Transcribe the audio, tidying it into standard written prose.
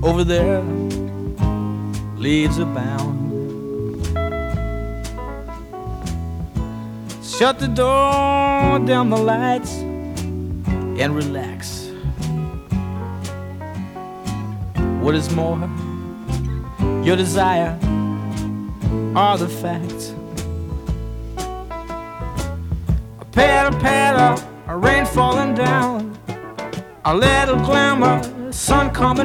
over there, leaves abound. Shut the door, dim the lights, and relax. What is more, your desire are the facts. A patter, patter, a rain falling down, a little glimmer, sun coming